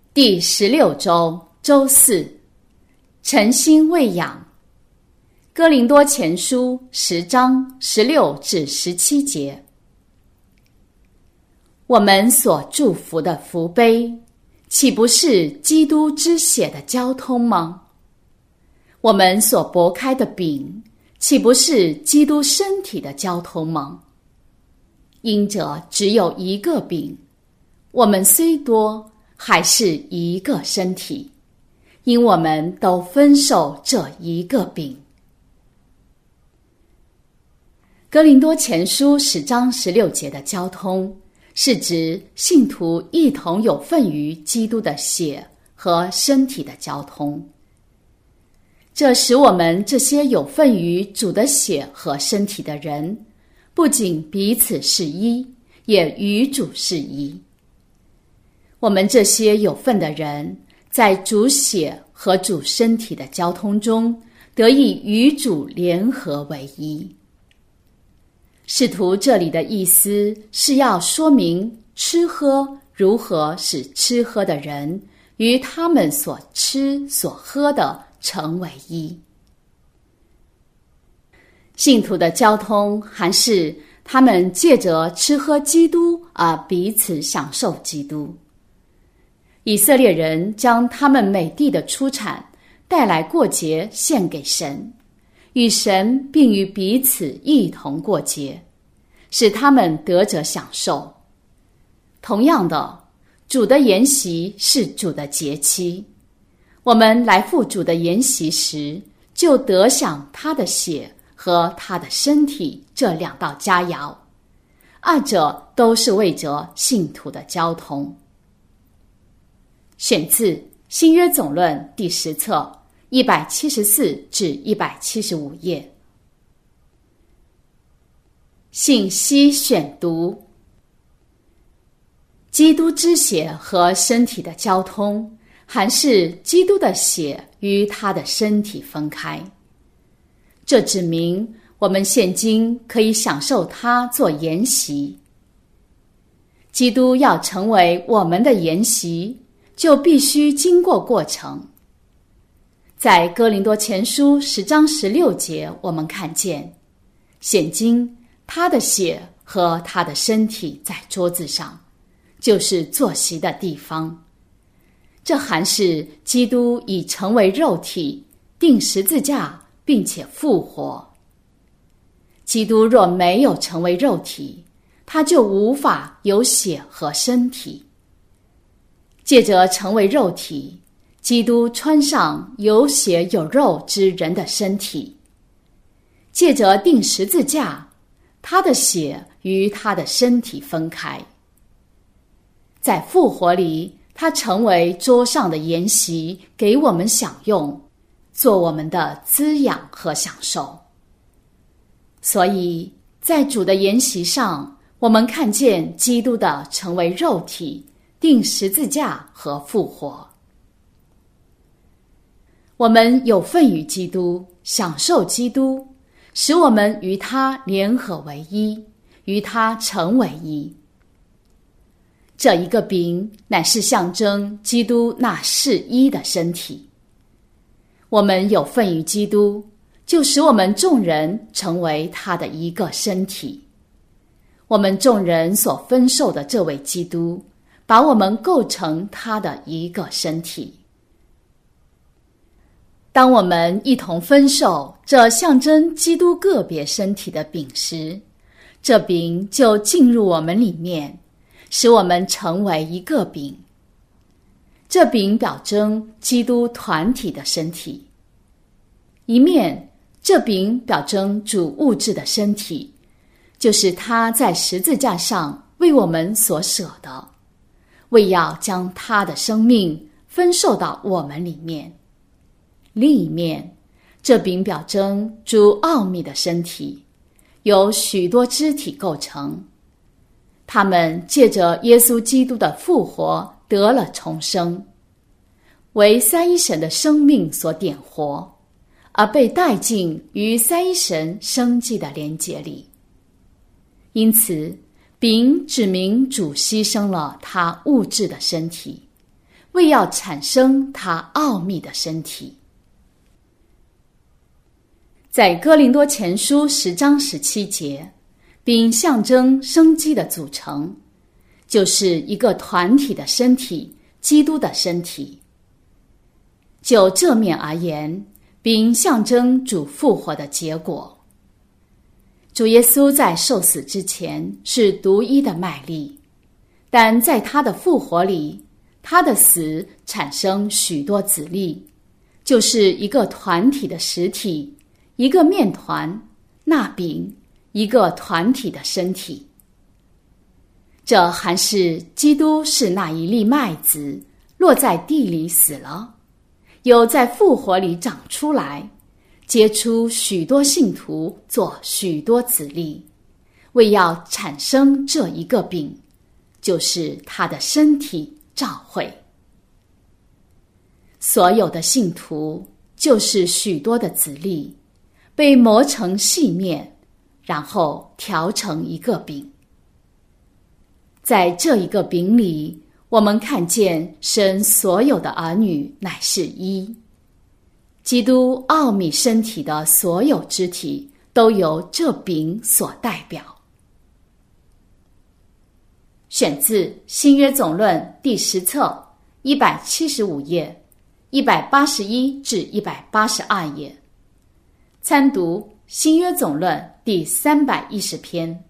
第16周周四，诚心喂养。哥林多前书10章16至17节。我们所祝福的福杯，岂不是基督之血的交通吗？我们所擘开的饼，岂不是基督身体的交通吗？因着只有一个饼，我们虽多，还是一个身体，因我们都分受这一个饼。哥林多前书10章16节的交通，是指信徒一同有份于基督的血和身体的交通。这使我们这些有份于主的血和身体的人，不仅彼此是一，也与主是一。我们这些有份的人，在主血和主身体的交通中，得以与主联合为一。使徒这里的意思是要说明吃喝如何使吃喝的人与他们所吃所喝的成为一。信徒的交通还是他们借着吃喝基督而彼此享受基督。以色列人将他们美地的出产带来过节献给神，与神并与彼此一同过节，使他们得着享受。同样的，主的筵席是主的节期，我们来赴主的筵席时，就得享他的血和他的身体这两道佳肴，二者都是为着信徒的交通。选自新约总论第10册174至175页。信息选读：基督之血和身体的交通，还是基督的血与他的身体分开。这指明我们现今可以享受他做筵席。基督要成为我们的筵席，就必须经过过程。在哥林多前书10章16节，我们看见现今他的血和他的身体在桌子上，就是坐席的地方。这还是基督已成为肉体，钉十字架并且复活。基督若没有成为肉体，他就无法有血和身体。借着成为肉体，基督穿上有血有肉之人的身体。借着钉十字架，他的血与他的身体分开。在复活里，他成为桌上的筵席，给我们享用，做我们的滋养和享受。所以在主的筵席上，我们看见基督的成为肉体、钉十字架和复活。我们有份于基督，享受基督，使我们与他联合为一，与他成为一。这一个饼乃是象征基督那是一的身体。我们有份于基督，就使我们众人成为他的一个身体。我们众人所分受的这位基督，把我们构成他的一个身体。当我们一同分受这象征基督个别身体的饼时，这饼就进入我们里面，使我们成为一个饼。这饼表征基督团体的身体。一面，这饼表征主物质的身体，就是他在十字架上为我们所舍的，为要将他的生命分受到我们里面。另一面，这饼表征主奥秘的身体，由许多肢体构成，他们借着耶稣基督的复活得了重生，为三一神的生命所点活，而被带进与三一神生机的连结里。因此，饼指明主牺牲了他物质的身体，为为要产生他奥秘的身体。在哥林多前书10章17节，并象征生机的组成，就是一个团体的身体，基督的身体。就这面而言，并象征主复活的结果。主耶稣在受死之前是独一的麦粒，但在他的复活里，他的死产生许多子粒，就是一个团体的实体，一个面团，那饼，一个团体的身体。这还是基督是那一粒麦子，落在地里死了，又在复活里长出来，结出许多信徒，做许多子粒，为要产生这一个饼，就是他的身体教会。所有的信徒就是许多的子粒，被磨成细面，然后调成一个饼。在这一个饼里，我们看见神所有的儿女乃是一。基督奥秘身体的所有肢体都由这饼所代表。选自新约总论第10册175页181至182页，参读新约总论第310篇。